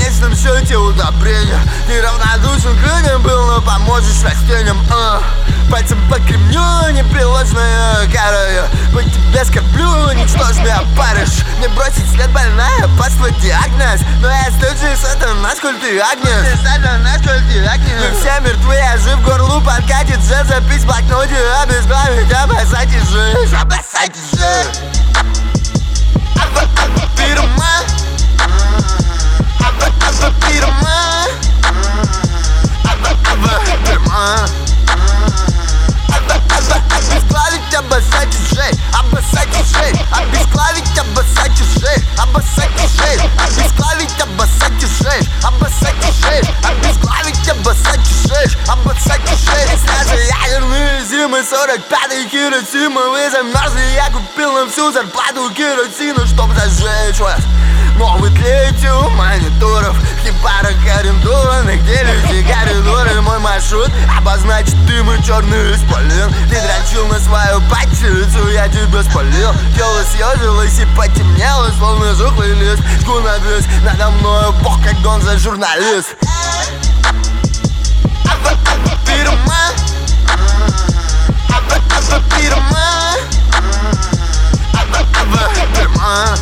конечном счете удобрение. Ты равнодушен к людям был, но поможешь растениям. Пальцем по кремню, непреложная кара. По тебе скорблю, ничтожный опарыш. Не бросить след больная, паства диагноз. Но я стучу, сатана, сколь ты агнец. Мы все мертвы, я жив, горлу подкатит же. Запись в блокноте, обезглавить, обоссать и жить. Обоссать и жить. Пирма. Пирма. Пирма. Обезглавить, обоссать и жить. Обоссать и жить. Обезглавить, обоссать и жить. Обоссать и жить. Обезглавить, обоссать и жить. Обоссать и жить. Обезглавить, обоссать и жить. Обоссать и жить. Снятся ядерные зимы, 45-й Хиросима. Вы замерзли, я купил на всю зарплату керосина, чтоб зажечь вас. Новый тлеете у мониторов, в хибарах арендованных делите коридоры. Мой маршрут обозначит дым и черный исполин. Ты дрочил на свою патицу, я тебя спалил. Тело съежилось и потемнело, словно жухлый лист. Жгу навес надо мною, бог как Гонза журналист. Пирма. Пирма. Пирма.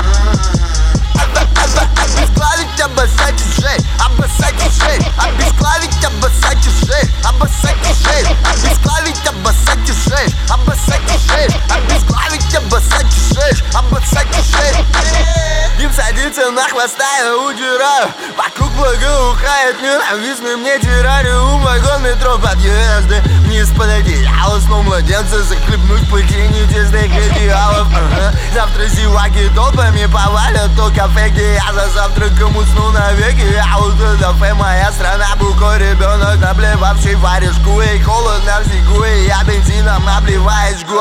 Обезглавить, обоссать и жить. Обоссать и жить. Обезглавить, обоссать и жить. Обоссать и жить. Обезглавить, обоссать и жить. Обоссать и жить. Обезглавить, обоссать и жить. Обоссать и жить. Дим садится на хвоста, я удираю. Вокруг благоухает ненавистный мне террариум. Вагон метро, подъезды вниз под одеяло. Снова младенца захлебнуть пыльни тесных идеалов. Завтра зеваки толпами повалят то кафе, где я за завтраком усну навеки. А вот это кафе моя страна, букой ребенок, наблевавший варежку. И холодно в снегу, и я бензином обливаю жгу.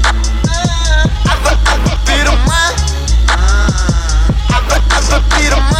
Пирма. Пирма.